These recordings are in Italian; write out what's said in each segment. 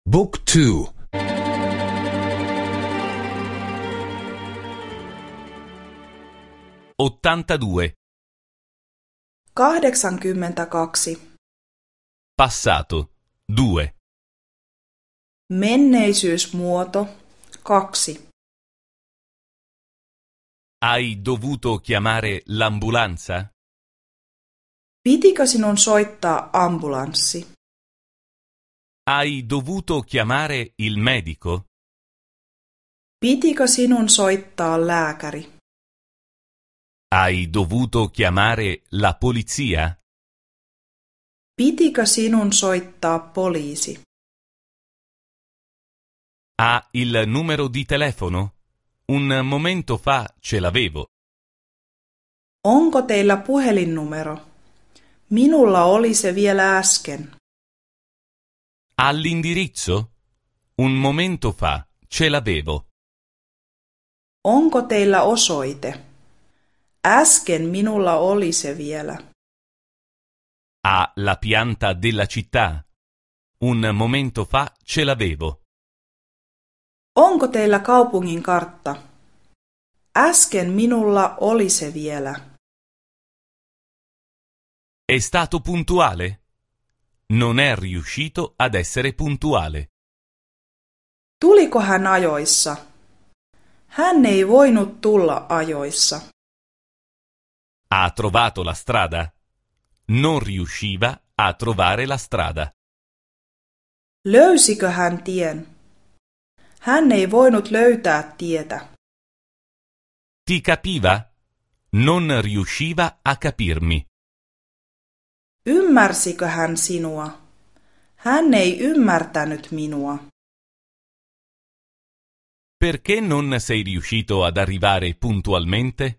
Book 2. 82. 82. Passato 2. Menneisyysmuoto 2. Hai dovuto chiamare l'ambulanza? Pitikö sinun soittaa ambulanssi? Hai dovuto chiamare il medico? Pitikö sinun soittaa lääkäri? Hai dovuto chiamare la polizia? Pitikö sinun soittaa poliisi? Ha il numero di telefono? Un momento fa ce l'avevo. Onko teillä puhelinnumero? Minulla oli se vielä äsken. Ha l'indirizzo? Un momento fa ce l'avevo. Onko teillä osoite? Äsken minulla oli se vielä. Ha la pianta della città? Un momento fa ce l'avevo. Onko teillä kaupungin kartta? Äsken minulla oli se vielä. È stato puntuale? Non è riuscito ad essere puntuale. Tuliko hän ajoissa? Hän ei voinut tulla ajoissa. Ha trovato la strada? Non riusciva a trovare la strada. Löysikö hän tien? Hän ei voinut löytää tietä. Ti capiva? Non riusciva a capirmi. Ymmärsikö hän sinua? Hän ei ymmärtänyt minua. Perché non sei riuscito ad arrivare puntualmente?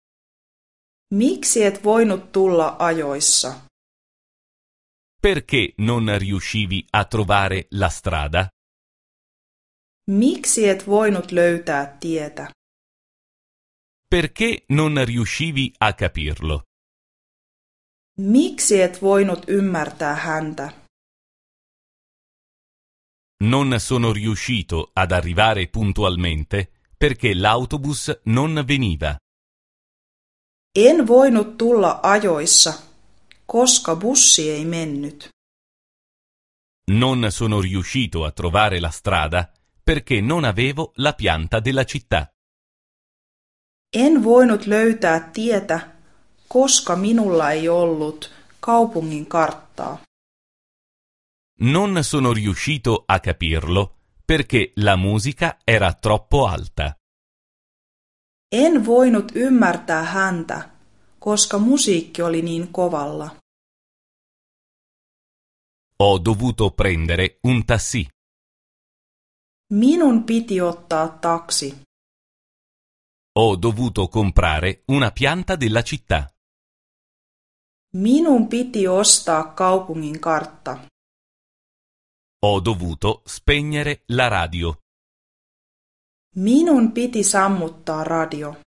Miksi et voinut tulla ajoissa? Perché non riuscivi a trovare la strada? Miksi et voinut löytää tietä? Perché non riuscivi a capirlo? Miksi et voinut ymmärtää häntä? Non sono riuscito ad arrivare puntualmente perché l'autobus non veniva. En voinut tulla ajoissa, koska bussi ei mennyt. Non sono riuscito a trovare la strada perché non avevo la pianta della città. En voinut löytää tietä, koska minulla ei ollut kaupungin karttaa. Non sono riuscito a capirlo perché la musica era troppo alta. En voinut ymmärtää häntä, koska musiikki oli niin kovalla. Ho dovuto prendere un taxi. Minun piti ottaa taksi. Ho dovuto comprare una pianta della città. Minun piti ostaa kaupungin kartta. Ho dovuto spegnere la radio. Minun piti sammuttaa radio.